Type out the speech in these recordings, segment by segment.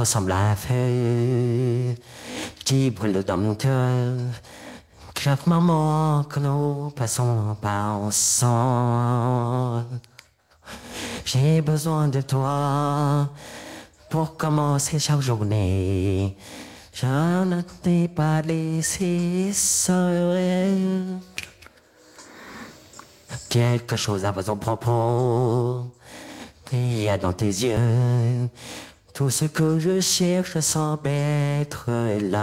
ressemble à un feu qui brûle dans mon cœur. Chaque moment que nous passons pas ensemble, j'ai besoin de toi pour commencer chaque journée. Je ne t'ai pas laissé seul. Quelque chose à ton propos, il y a dans tes yeux tout ce que je cherche semble être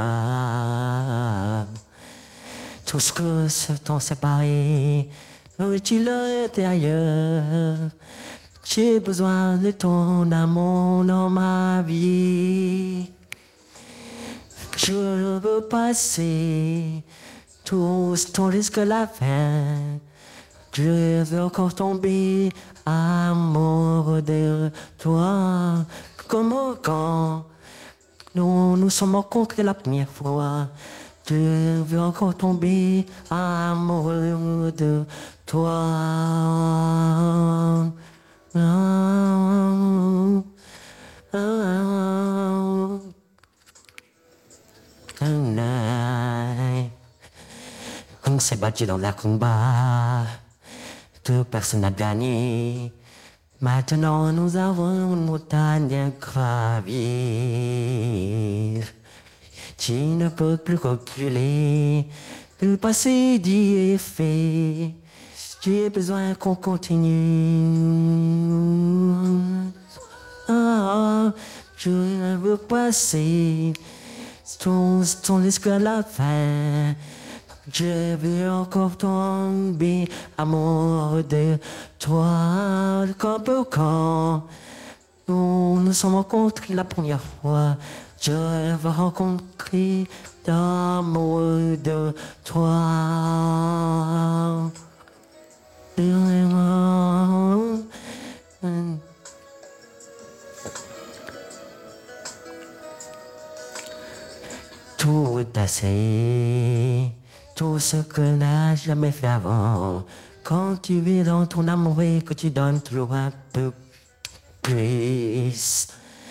là. Tout ce que se t'ont séparé, est-il à l'intérieur? J'ai besoin de ton amour dans ma vie. Je veux passer tout ton risque la fin. Je veux encore tomber amoureux de toi. Comme quand nous nous sommes rencontrés la première fois. Je veux encore tomber amoureux de toi. On s'est battu dans la combat, que personne n'a gagné. Maintenant nous avons une montagne à gravir. Tu ne peux plus reculer, le passé dit est fait. J'ai besoin qu'on continue. Je veux passer ton jusqu'à la fin. Je veux encore tomber amoureux de toi. Comme quand nous nous sommes rencontrés la première fois. Je veux rencontrer l'amour de toi. Tout assez, tout ce que n'a jamais fait avant. Quand tu vis dans ton amour et que tu donnes toujours un peu plus.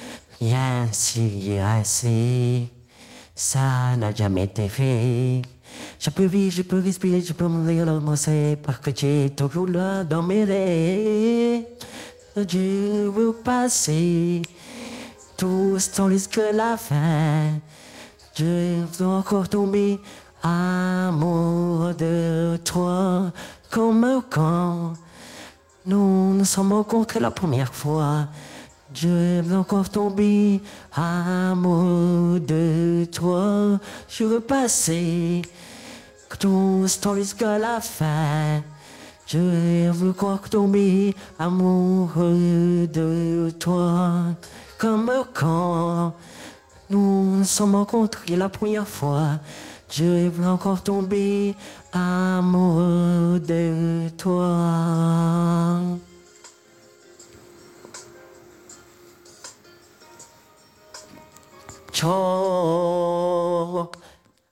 Ainsi, ça n'a jamais été fait. Je peux vivre, je peux respirer, je peux mourir, c'est parce que tu es toujours là dans mes rêves. Je veux passer tout ce temps jusqu'à la fin. Je veux encore tomber amoureux de toi, comme quand nous nous sommes rencontrés la première fois. Je veux encore tomber amoureux de toi. Je veux passer tout ce temps jusqu'à la fin. Je veux encore tomber amoureux de toi. Comme quand nous nous sommes rencontrés la première fois. Je veux encore tomber amoureux de toi.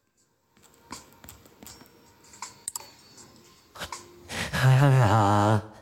Ciao.